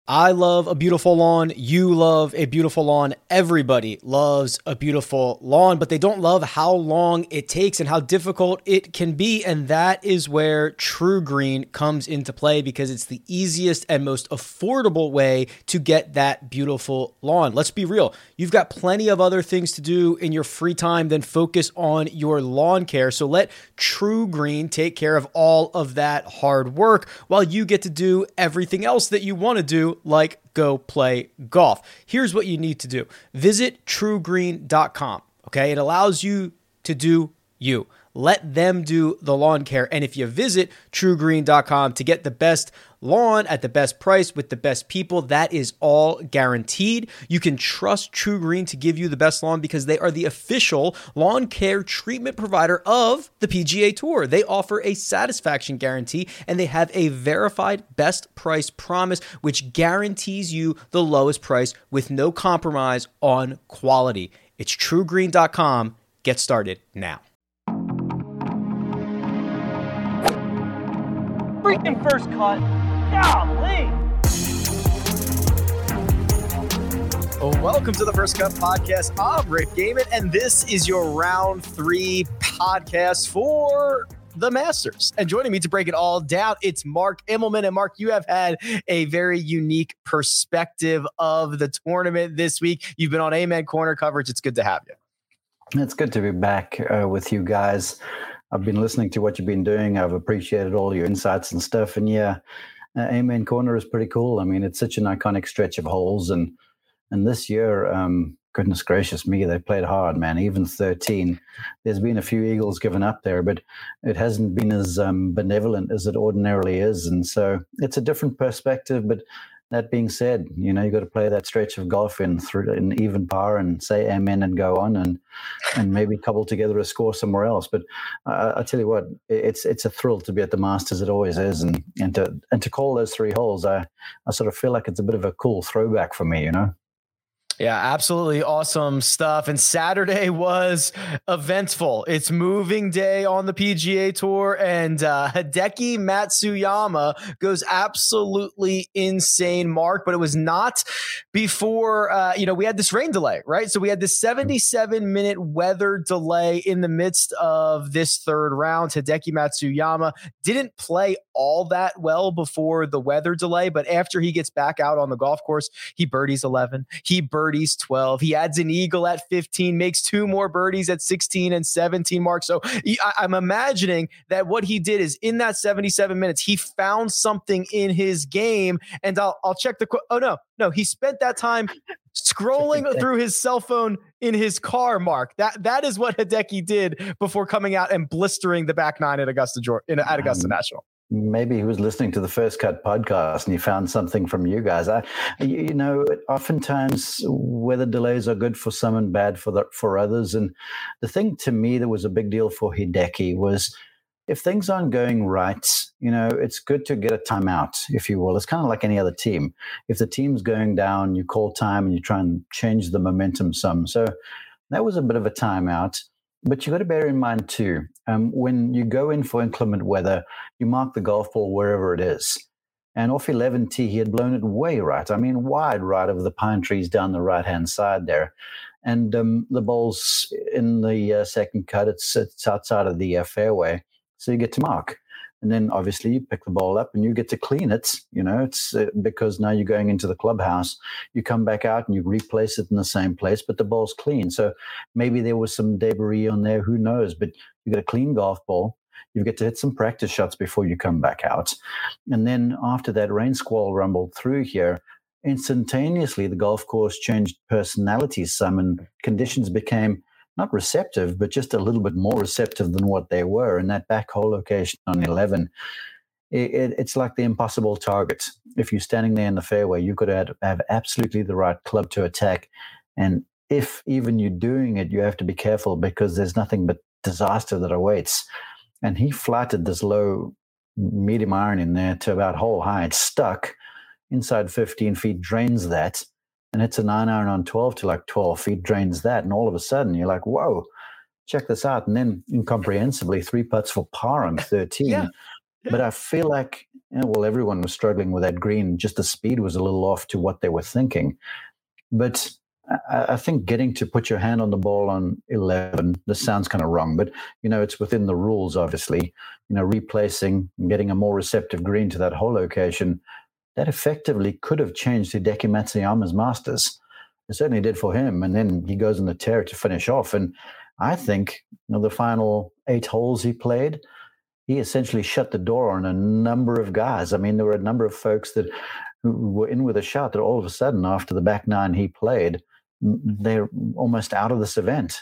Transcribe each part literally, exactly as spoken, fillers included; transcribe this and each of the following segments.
I love a beautiful lawn. You love a beautiful lawn. Everybody loves a beautiful lawn, but they don't love how long it takes and how difficult it can be. And that is where TruGreen comes into play, because it's the easiest and most affordable way to get that beautiful lawn. Let's be real. You've got plenty of other things to do in your free time than focus on your lawn care. So let TruGreen take care of all of that hard work while you get to do everything else that you want to do, like go play golf. Here's what you need to do. Visit true green dot com. Okay. It allows you to do you. Let them do the lawn care. And if you visit true green dot com to get the best lawn at the best price with the best people, that is all guaranteed. You can trust TruGreen to give you the best lawn because they are the official lawn care treatment provider of the P G A Tour. They offer a satisfaction guarantee, and they have a verified best price promise, which guarantees you the lowest price with no compromise on quality. It's true green dot com. Get started now. Freaking first cut. Golly. Welcome to the First Cut Podcast. I'm Rick Gehman, and this is your round three podcast for the Masters. And joining me to break it all down, it's Mark Immelman. And Mark, you have had a very unique perspective of the tournament this week. You've been on Amen Corner coverage. It's good to have you. It's good to be back uh, with you guys. I've been listening to what you've been doing. I've appreciated all your insights and stuff. And yeah, uh, Amen Corner is pretty cool. I mean, it's such an iconic stretch of holes. And and this year, um, goodness gracious me, they played hard, man. Even thirteen. There's been a few eagles given up there, but it hasn't been as um, benevolent as it ordinarily is. And so it's a different perspective. But that being said, you know, you got to play that stretch of golf in through in even par and say amen and go on and and maybe cobble together a score somewhere else. But uh, I tell you what, it's it's a thrill to be at the Masters. It always is, and and to and to call those three holes, I I sort of feel like it's a bit of a cool throwback for me, you know. Yeah, absolutely awesome stuff. And Saturday was eventful. It's moving day on the P G A Tour, and uh, Hideki Matsuyama goes absolutely insane, Mark. But it was not before, uh, you know, we had this rain delay, right? So we had this seventy-seven minute weather delay in the midst of this third round. Hideki Matsuyama didn't play all that well before the weather delay, but after he gets back out on the golf course, he birdies eleven. He birdies birdies twelve. He adds an eagle at fifteen, makes two more birdies at sixteen and seventeen, Mark. So he, I, I'm imagining that what he did is in that seventy-seven minutes, he found something in his game. And I'll, I'll check the, qu- oh no, no, he spent that time scrolling through his cell phone in his car, Mark. That That is what Hideki did before coming out and blistering the back nine at Augusta, Georgia, in, at Augusta um, National. Maybe he was listening to the First Cut podcast and he found something from you guys. I, you know, oftentimes weather delays are good for some and bad for the, for others. And the thing to me that was a big deal for Hideki was if things aren't going right, you know, it's good to get a timeout, if you will. It's kind of like any other team. If the team's going down, you call time and you try and change the momentum some. So that was a bit of a timeout. But you got to bear in mind, too, um, when you go in for inclement weather, you mark the golf ball wherever it is. And off eleven T, he had blown it way right. I mean, wide right over the pine trees down the right-hand side there. And um, the ball's in the uh, second cut. It's, it's outside of the uh, fairway. So you get to mark. And then obviously you pick the ball up and you get to clean it. You know, it's uh, because now you're going into the clubhouse. You come back out and you replace it in the same place, but the ball's clean. So maybe there was some debris on there. Who knows? But you got a clean golf ball. You get to hit some practice shots before you come back out. And then after that rain squall rumbled through here, instantaneously the golf course changed personalities some and conditions became not receptive, but just a little bit more receptive than what they were. And that back hole location on eleven, it, it, it's like the impossible target. If you're standing there in the fairway, you've got to have, have absolutely the right club to attack. And if even you're doing it, you have to be careful because there's nothing but disaster that awaits. And he flatted this low medium iron in there to about hole high. It's stuck inside fifteen feet, drains that. And it's a nine iron on twelve to like twelve feet, drains that. And all of a sudden you're like, whoa, check this out. And then incomprehensibly, three putts for par on thirteen. Yeah. But I feel like, you know, well, everyone was struggling with that green. Just the speed was a little off to what they were thinking. But I, I think getting to put your hand on the ball on eleven, this sounds kind of wrong, but, you know, it's within the rules, obviously. You know, replacing, getting a more receptive green to that hole location, that effectively could have changed Hideki Matsuyama's Masters. It certainly did for him. And then he goes on the tear to finish off. And I think, you know, the final eight holes he played, he essentially shut the door on a number of guys. I mean, there were a number of folks that who were in with a shot that all of a sudden, after the back nine he played, they're almost out of this event.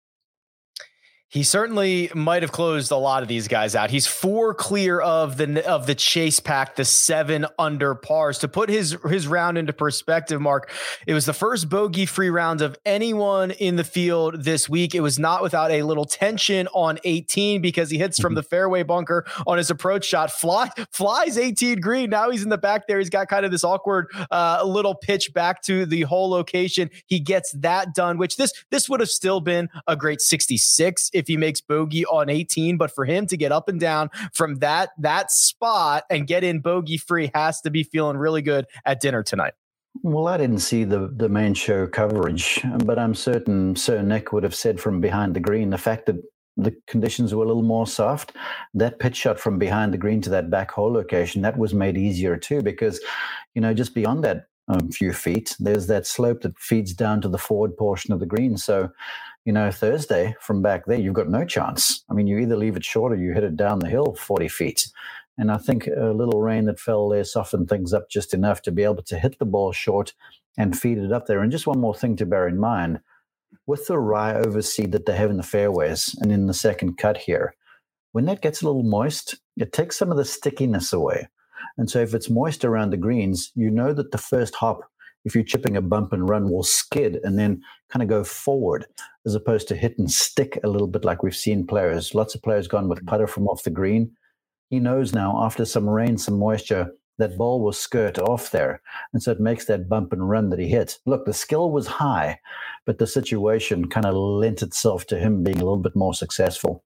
He certainly might have closed a lot of these guys out. He's four clear of the of the chase pack, the seven under pars. To put his his round into perspective, Mark, it was the first bogey-free round of anyone in the field this week. It was not without a little tension on eighteen because he hits from the fairway bunker on his approach shot, fly, flies eighteen green. Now he's in the back there. He's got kind of this awkward uh, little pitch back to the hole location. He gets that done, which this this would have still been a great sixty-six if he makes bogey on eighteen, but for him to get up and down from that that spot and get in bogey free has to be feeling really good at dinner tonight. Well, I didn't see the, the main show coverage, but I'm certain Sir Nick would have said from behind the green, the fact that the conditions were a little more soft, that pitch shot from behind the green to that back hole location, that was made easier too, because, you know, just beyond that um, few feet, there's that slope that feeds down to the forward portion of the green. So, you know, Thursday from back there, you've got no chance. I mean, you either leave it short or you hit it down the hill forty feet. And I think a little rain that fell there softened things up just enough to be able to hit the ball short and feed it up there. And just one more thing to bear in mind, with the rye overseed that they have in the fairways and in the second cut here, when that gets a little moist, it takes some of the stickiness away. And so if it's moist around the greens, you know that the first hop, if you're chipping a bump and run, will skid and then kind of go forward as opposed to hit and stick a little bit like we've seen players. Lots of players gone with putter from off the green. He knows now after some rain, some moisture, that ball will skirt off there. And so it makes that bump and run that he hit. Look, the skill was high, but the situation kind of lent itself to him being a little bit more successful.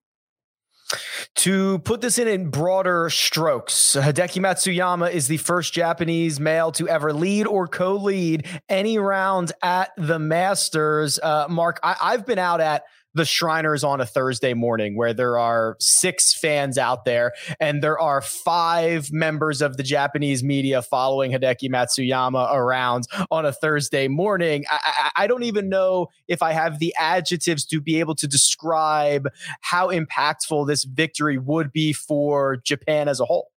To put this in in broader strokes, Hideki Matsuyama is the first Japanese male to ever lead or co-lead any round at the Masters. Uh, Mark, I, I've been out at the Shriners on a Thursday morning where there are six fans out there and there are five members of the Japanese media following Hideki Matsuyama around on a Thursday morning. I, I, I don't even know if I have the adjectives to be able to describe how impactful this victory would be for Japan as a whole.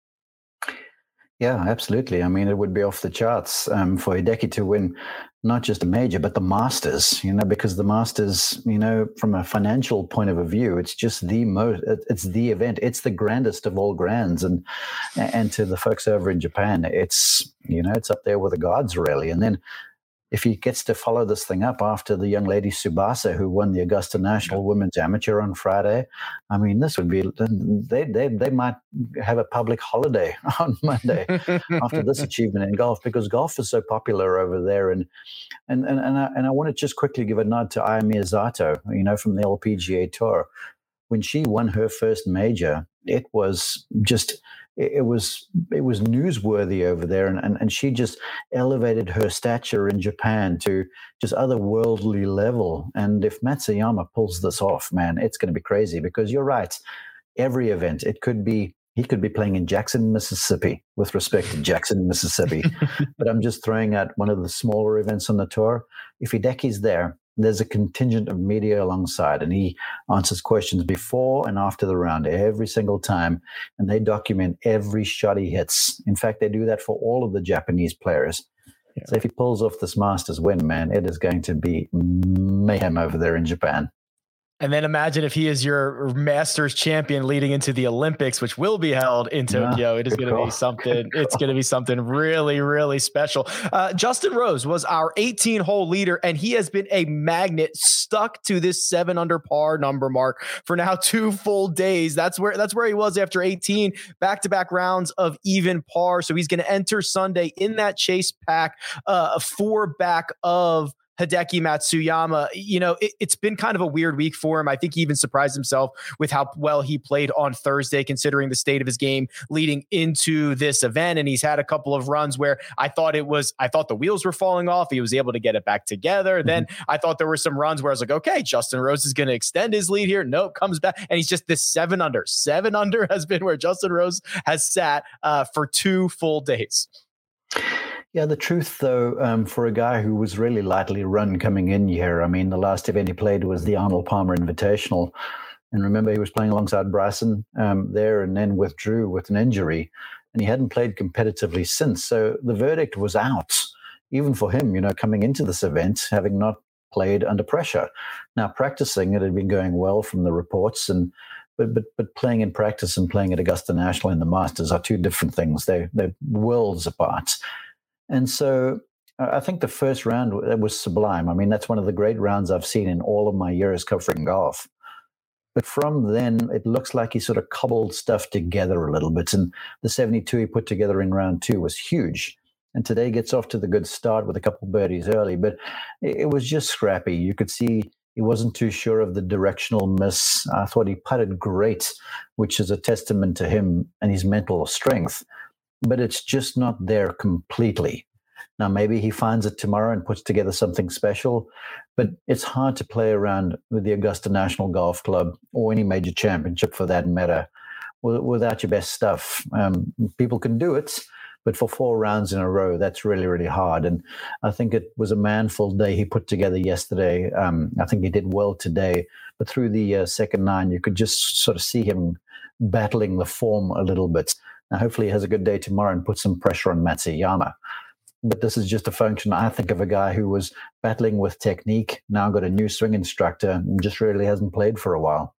Yeah, absolutely. I mean, it would be off the charts um, for Hideki to win not just a major, but the Masters, you know, because the Masters, you know, from a financial point of view, it's just the most, it's the event. It's the grandest of all grands. And, and to the folks over in Japan, it's, you know, it's up there with the gods, really. And then if he gets to follow this thing up after the young lady Tsubasa, who won the Augusta National Women's Amateur on Friday, I mean, this would be, they they they might have a public holiday on Monday after this achievement in golf, because golf is so popular over there. And and and and I, and I want to just quickly give a nod to Aya Miyazato, you know, from the L P G A Tour. When she won her first major, it was just, it was it was newsworthy over there, and, and, and she just elevated her stature in Japan to just otherworldly level. And if Matsuyama pulls this off, man, it's going to be crazy, because you're right. Every event, it could be, he could be playing in Jackson, Mississippi, with respect to Jackson, Mississippi. But I'm just throwing out one of the smaller events on the tour. If Hideki's there, there's a contingent of media alongside, and he answers questions before and after the round every single time, and they document every shot he hits. In fact, they do that for all of the Japanese players. Yeah. So if he pulls off this Masters win, man, it is going to be mayhem over there in Japan. And then imagine if he is your Masters champion leading into the Olympics, which will be held in Tokyo. Yeah, it is going to be something. It's going to be something really, really special. Uh, Justin Rose was our eighteen hole leader, and he has been a magnet stuck to this seven under par number mark for now two full days. That's where that's where he was after eighteen back-to-back rounds of even par. So he's going to enter Sunday in that chase pack, uh, four back of Hideki Matsuyama, you know, it, it's been kind of a weird week for him. I think he even surprised himself with how well he played on Thursday, considering the state of his game leading into this event. And he's had a couple of runs where I thought it was, I thought the wheels were falling off. He was able to get it back together. Mm-hmm. Then I thought there were some runs where I was like, okay, Justin Rose is going to extend his lead here. Nope, comes back. And he's just this seven under. Seven under has been where Justin Rose has sat uh, for two full days. Yeah, the truth, though, um, for a guy who was really lightly run coming in here, I mean, the last event he played was the Arnold Palmer Invitational. And remember, he was playing alongside Bryson um, there and then withdrew with an injury. And he hadn't played competitively since. So the verdict was out, even for him, you know, coming into this event, having not played under pressure. Now, practicing, it had been going well from the reports, and but but but playing in practice and playing at Augusta National in the Masters are two different things. They, they're worlds apart. And so I think the first round was sublime. I mean, that's one of the great rounds I've seen in all of my years covering golf. But from then, it looks like he sort of cobbled stuff together a little bit. And the seventy-two he put together in round two was huge. And today gets off to the good start with a couple of birdies early. But it was just scrappy. You could see he wasn't too sure of the directional miss. I thought he putted great, which is a testament to him and his mental strength. But it's just not there completely. Now, maybe he finds it tomorrow and puts together something special, but it's hard to play around with the Augusta National Golf Club or any major championship for that matter without your best stuff. Um, people can do it, but for four rounds in a row, that's really, really hard. And I think it was a manful day he put together yesterday. Um, I think he did well today, but through the uh, second nine, you could just sort of see him battling the form a little bit. Now, hopefully he has a good day tomorrow and puts some pressure on Matsuyama. But this is just a function, I think, of a guy who was battling with technique, now got a new swing instructor, and just really hasn't played for a while.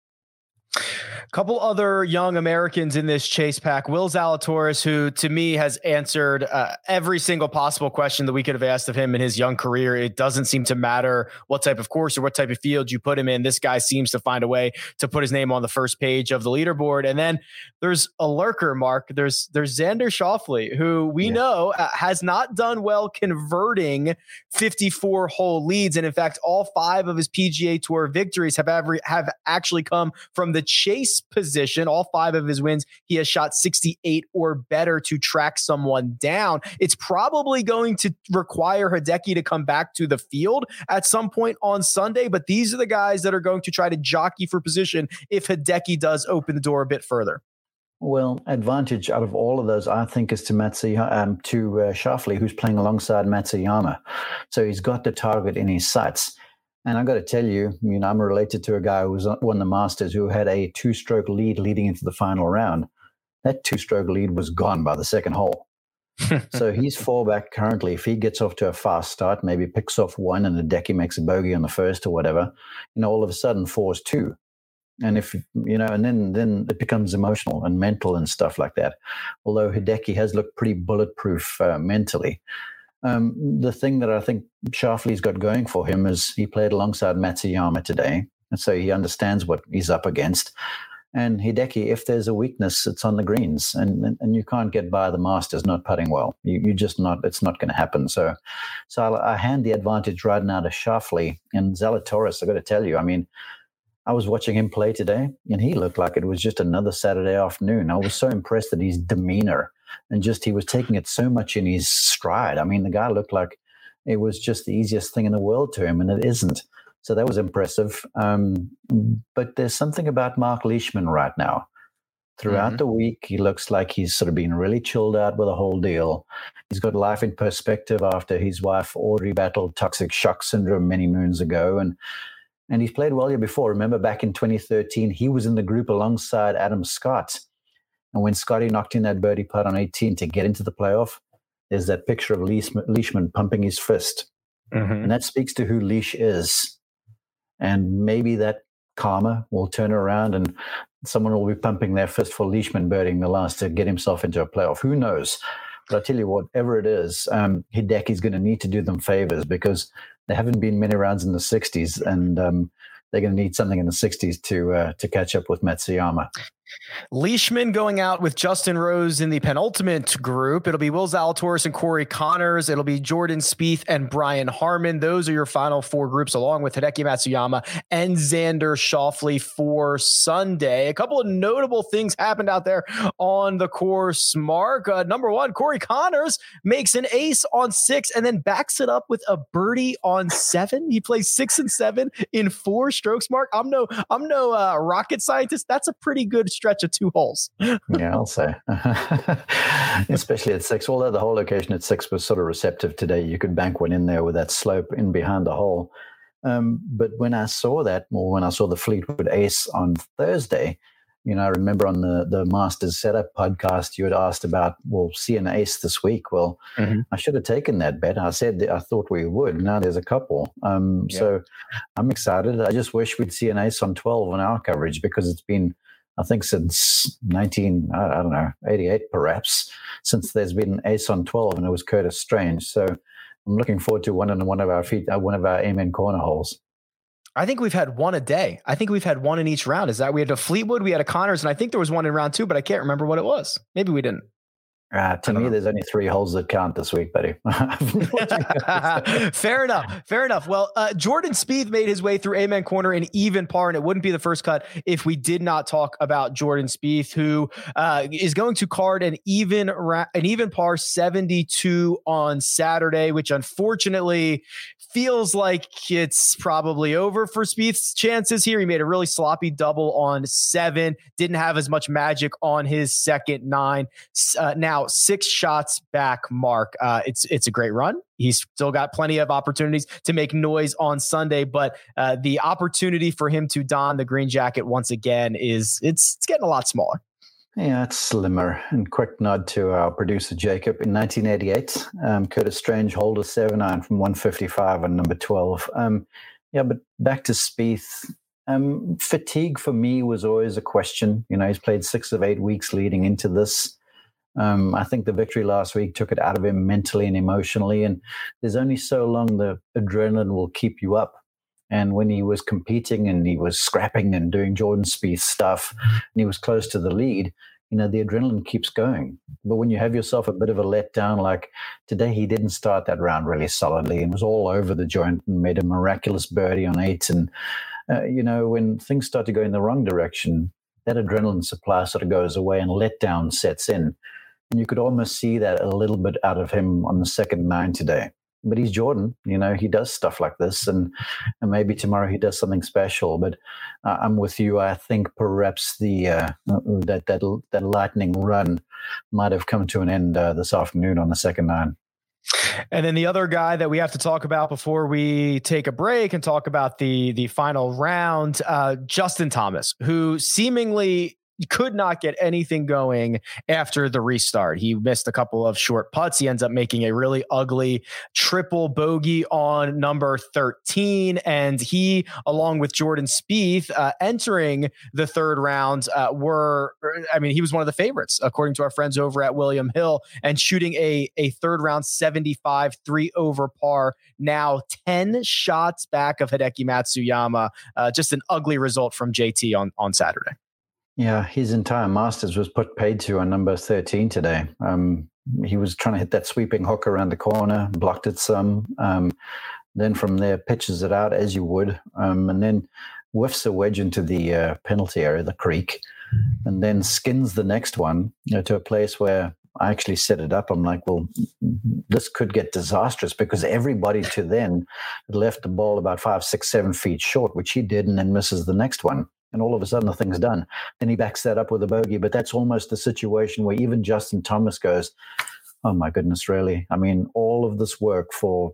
A couple other young Americans in this chase pack. Will Zalatoris, who to me has answered uh, every single possible question that we could have asked of him in his young career. It doesn't seem to matter what type of course or what type of field you put him in. This guy seems to find a way to put his name on the first page of the leaderboard. And then there's a lurker, Mark. There's there's Xander Schauffele, who we yeah. know uh, has not done well converting fifty-four hole leads. And in fact, all five of his P G A Tour victories have, every, have actually come from the chase position. All five of his wins, he has shot sixty-eight or better to track someone down. It's probably going to require Hideki to come back to the field at some point on Sunday, but these are the guys that are going to try to jockey for position if Hideki does open the door a bit further. Well, advantage out of all of those, I think, is to Matsuyama, um, to uh, Schauffele, who's playing alongside Matsuyama. So he's got the target in his sights. And I got to tell you, you know, I'm related to a guy who was won the Masters who had a two-stroke lead leading into the final round. That two-stroke lead was gone by the second hole. So he's four back currently. If he gets off to a fast start, maybe picks off one and Hideki makes a bogey on the first or whatever, you know, all of a sudden four is two. And if, you know, and then, then it becomes emotional and mental and stuff like that. Although Hideki has looked pretty bulletproof uh, mentally. Um, the thing that I think Schauffele's got going for him is he played alongside Matsuyama today, and so he understands what he's up against. And Hideki, if there's a weakness, it's on the greens, and and, and you can't get by the Masters not putting well. You you just not, it's not going to happen. So, so I'll, I hand the advantage right now to Schauffele and Zalatoris. I got to tell you, I mean, I was watching him play today, and he looked like it was just another Saturday afternoon. I was so impressed at his demeanor. And just he was taking it so much in his stride. I mean, the guy looked like it was just the easiest thing in the world to him, and it isn't. So that was impressive. Um, but there's something about Mark Leishman right now. Throughout mm-hmm. the week, he looks like he's sort of been really chilled out with the whole deal. He's got life in perspective after his wife Audrey battled toxic shock syndrome many moons ago. And and he's played well here before. Remember back in twenty thirteen, he was in the group alongside Adam Scott. And when Scotty knocked in that birdie putt on eighteen to get into the playoff, there's that picture of Leishman, Leishman pumping his fist. Mm-hmm. And that speaks to who Leish is. And maybe that karma will turn around and someone will be pumping their fist for Leishman birding the last to get himself into a playoff. Who knows? But I tell you, whatever it is, um, Hideki's going to need to do them favors because there haven't been many rounds in the sixties, and um, they're going to need something in the sixties to uh, to catch up with Matsuyama. Leishman going out with Justin Rose in the penultimate group. It'll be Will Zalatoris and Corey Connors. It'll be Jordan Spieth and Brian Harman. Those are your final four groups, along with Hideki Matsuyama and Xander Schauffele for Sunday. A couple of notable things happened out there on the course, Mark. Uh, number one, Corey Connors makes an ace on six and then backs it up with a birdie on seven. He plays six and seven in four strokes, Mark. I'm no, I'm no uh, rocket scientist. That's a pretty good stretch of two holes. Yeah, I'll say. Especially at six. Although the whole location at six was sort of receptive today. You could bank one in there with that slope in behind the hole. Um, but when I saw that, or when I saw the Fleetwood ace on Thursday, you know, I remember on the, the Masters Setup podcast, you had asked about, well, see an ace this week. Well, mm-hmm. I should have taken that bet. I said I thought we would. Now there's a couple. Um, yeah. So I'm excited. I just wish we'd see an ace on twelve on our coverage, because it's been, I think, since nineteen, I don't know, eighty-eight perhaps, since there's been an ace on twelve, and it was Curtis Strange. So I'm looking forward to one in one of our feet, uh, one of our Amen corner holes. I think we've had one a day. I think we've had one in each round. Is that we had a Fleetwood, we had a Connors, and I think there was one in round two, but I can't remember what it was. Maybe we didn't. Uh, to me, know. There's only three holes that count this week, buddy. Fair enough. Fair enough. Well, uh, Jordan Spieth made his way through Amen Corner in even par, and it wouldn't be the first cut if we did not talk about Jordan Spieth, who uh, is going to card an even ra- an even par seventy-two on Saturday, which unfortunately feels like it's probably over for Spieth's chances here. He made a really sloppy double on seven, didn't have as much magic on his second nine. Uh, now six shots back, Mark. Uh, it's it's a great run. He's still got plenty of opportunities to make noise on Sunday, but uh, the opportunity for him to don the green jacket once again is it's it's getting a lot smaller. Yeah, it's slimmer. And quick nod to our producer, Jacob. In nineteen eighty-eight, um, Curtis Strange holed a seven iron from one fifty-five on number twelve. Um, yeah, but back to Spieth. Um, fatigue for me was always a question. You know, he's played six of eight weeks leading into this. Um, I think the victory last week took it out of him mentally and emotionally. And there's only so long the adrenaline will keep you up. And when he was competing and he was scrapping and doing Jordan Spieth stuff, and he was close to the lead, you know, the adrenaline keeps going. But when you have yourself a bit of a letdown, like today, he didn't start that round really solidly and was all over the joint and made a miraculous birdie on eight. And, uh, you know, when things start to go in the wrong direction, that adrenaline supply sort of goes away and letdown sets in. And you could almost see that a little bit out of him on the second nine today. But he's Jordan, you know, he does stuff like this, and, and maybe tomorrow he does something special. But uh, I'm with you. I think perhaps the uh, that that that lightning run might have come to an end uh, this afternoon on the second nine. And then the other guy that we have to talk about before we take a break and talk about the the final round, uh, Justin Thomas, who seemingly could not get anything going after the restart. He missed a couple of short putts. He ends up making a really ugly triple bogey on number thirteen. And he, along with Jordan Spieth, uh, entering the third round, uh, were, I mean, he was one of the favorites, according to our friends over at William Hill, and shooting a, a third round seventy-five, three over par, now ten shots back of Hideki Matsuyama. Uh, just an ugly result from J T on, on Saturday. Yeah, his entire Masters was put paid to on number thirteen today. Um, he was trying to hit that sweeping hook around the corner, blocked it some. Um, then from there, pitches it out as you would, um, and then whiffs a wedge into the uh, penalty area, the creek, and then skins the next one, you know, to a place where I actually set it up. I'm like, well, this could get disastrous, because everybody to then had left the ball about five, six, seven feet short, which he did, and then misses the next one. And all of a sudden, the thing's done. Then he backs that up with a bogey. But that's almost the situation where even Justin Thomas goes, oh, my goodness, really? I mean, all of this work for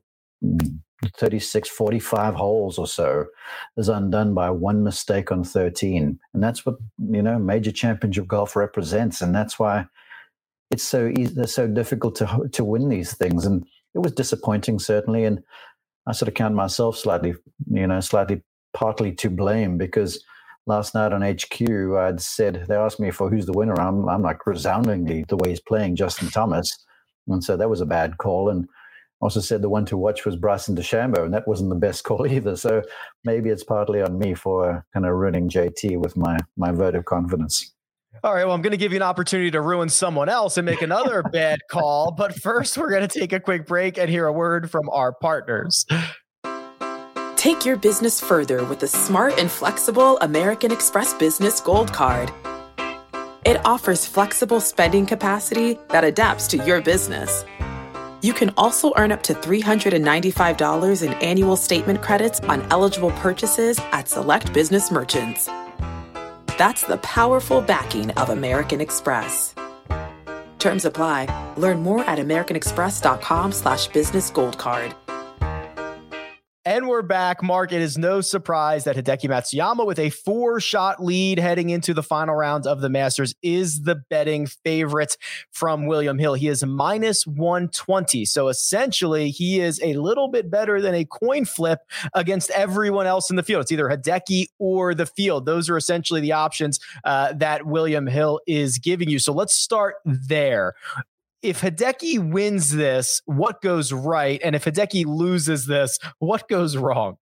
thirty-six, forty-five holes or so is undone by one mistake on thirteen. And that's what, you know, major championship golf represents. And that's why it's so easy, it's so difficult to to win these things. And it was disappointing, certainly. And I sort of count myself slightly, you know, slightly partly to blame, because last night on H Q, I'd said, they asked me for who's the winner. I'm, I'm like resoundingly the way he's playing, Justin Thomas. And so that was a bad call. And also said the one to watch was Bryson DeChambeau, and that wasn't the best call either. So maybe it's partly on me for kind of ruining J T with my, my vote of confidence. All right, well, I'm going to give you an opportunity to ruin someone else and make another bad call. But first, we're going to take a quick break and hear a word from our partners. Take your business further with the smart and flexible American Express Business Gold Card. It offers flexible spending capacity that adapts to your business. You can also earn up to three hundred ninety-five dollars in annual statement credits on eligible purchases at select business merchants. That's the powerful backing of American Express. Terms apply. Learn more at americanexpress.com slash business gold card. And we're back. Mark, it is no surprise that Hideki Matsuyama, with a four-shot lead heading into the final rounds of the Masters, is the betting favorite from William Hill. He is minus one twenty. So essentially, he is a little bit better than a coin flip against everyone else in the field. It's either Hideki or the field. Those are essentially the options uh, that William Hill is giving you. So let's start there. If Hideki wins this, what goes right? And if Hideki loses this, what goes wrong?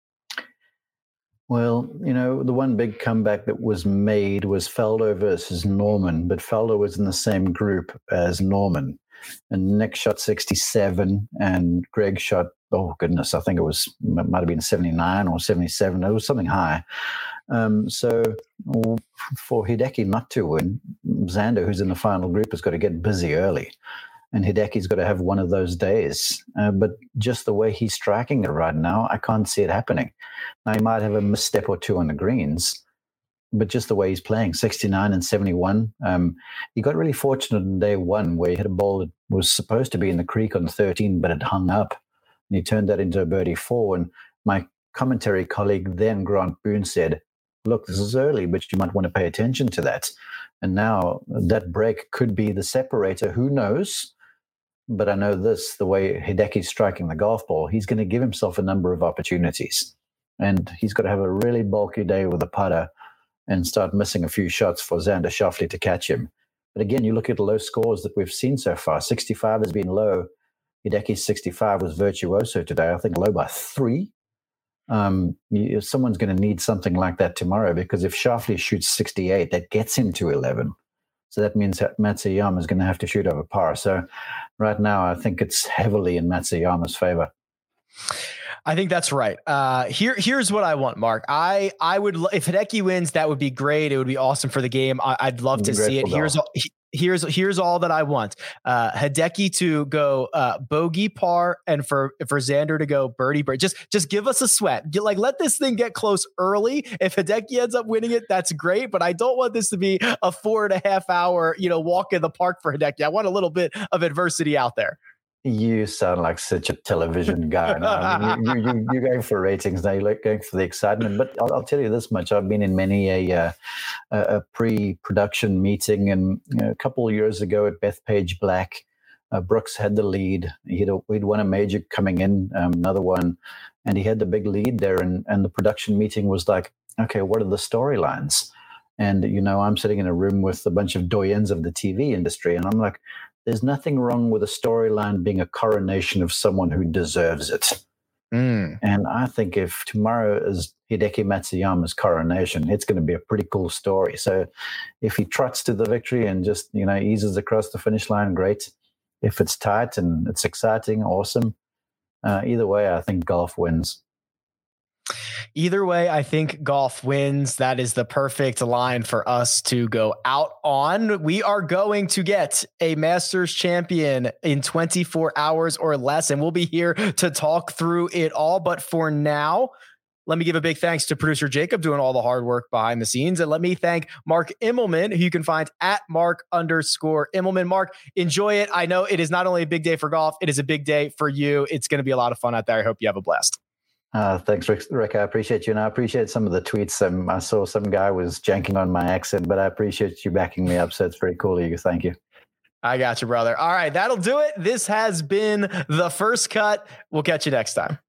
Well, you know, the one big comeback that was made was Faldo versus Norman, but Faldo was in the same group as Norman. And Nick shot sixty-seven and Greg shot, oh goodness, I think it was, it might have been seventy-nine or seventy-seven. It was something high. Um, so for Hideki not to win, Xander, who's in the final group, has got to get busy early. And Hideki's got to have one of those days. Uh, but just the way he's striking it right now, I can't see it happening. Now, he might have a misstep or two on the greens, but just the way he's playing, sixty-nine and seventy-one. Um, he got really fortunate on day one where he hit a ball that was supposed to be in the creek on thirteen, but it hung up. And he turned that into a birdie four. And my commentary colleague then, Grant Boone, said, look, this is early, but you might want to pay attention to that. And now that break could be the separator. Who knows? But I know this, the way Hideki's striking the golf ball, he's going to give himself a number of opportunities. And he's got to have a really bulky day with a putter and start missing a few shots for Xander Schauffele to catch him. But again, you look at the low scores that we've seen so far. sixty-five has been low. Hideki's sixty-five was virtuoso today. I think low by three. Um, you, someone's going to need something like that tomorrow, because if Schauffele shoots sixty-eight, that gets him to eleven. So that means that Matsuyama is going to have to shoot over par. So right now, I think it's heavily in Matsuyama's favor. I think that's right. Uh, here, here's what I want, Mark. I, I would, if Hideki wins, that would be great. It would be awesome for the game. I, I'd love to see it. Here's all, here's, here's all that I want. Uh, Hideki to go uh, bogey par, and for, for Xander to go birdie birdie. Just, just give us a sweat. Get, like, let this thing get close early. If Hideki ends up winning it, that's great. But I don't want this to be a four and a half hour, you know, walk in the park for Hideki. I want a little bit of adversity out there. You sound like such a television guy. No, I mean, you, you, you, you're going for ratings now. You're like going for the excitement. But I'll, I'll tell you this much. I've been in many a, uh, a pre-production meeting. And you know, a couple of years ago at Bethpage Black, uh, Brooks had the lead. He'd, he'd won a major coming in, um, another one. And he had the big lead there. And, and the production meeting was like, okay, what are the storylines? And, you know, I'm sitting in a room with a bunch of doyens of the T V industry. And I'm like, there's nothing wrong with a storyline being a coronation of someone who deserves it. Mm. And I think if tomorrow is Hideki Matsuyama's coronation, it's going to be a pretty cool story. So if he trots to the victory and just, you know, eases across the finish line, great. If it's tight and it's exciting, awesome. Uh, either way, I think golf wins. Either way, I think golf wins. That is the perfect line for us to go out on. We are going to get a Masters champion in twenty-four hours or less, and we'll be here to talk through it all. But for now, let me give a big thanks to producer Jacob doing all the hard work behind the scenes. And let me thank Mark Immelman, who you can find at Mark underscore Immelman. Mark, enjoy it. I know it is not only a big day for golf, it is a big day for you. It's going to be a lot of fun out there. I hope you have a blast. Uh, thanks, Rick. Rick. I appreciate you. And I appreciate some of the tweets. Um, I saw some guy was janking on my accent, but I appreciate you backing me up. So it's very cool of you. Thank you. I got you, brother. All right, that'll do it. This has been The First Cut. We'll catch you next time.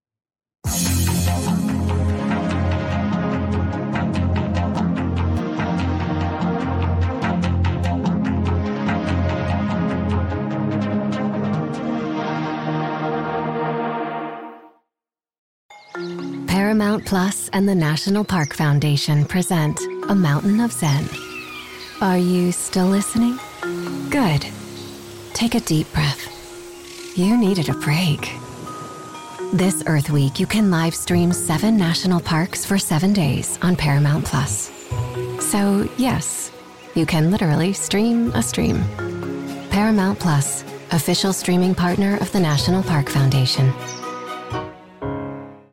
Paramount Plus and the National Park Foundation present A Mountain of Zen. Are you still listening? Good. Take a deep breath. You needed a break. This Earth Week, you can live stream seven national parks for seven days on Paramount Plus. So, yes, you can literally stream a stream. Paramount Plus, official streaming partner of the National Park Foundation.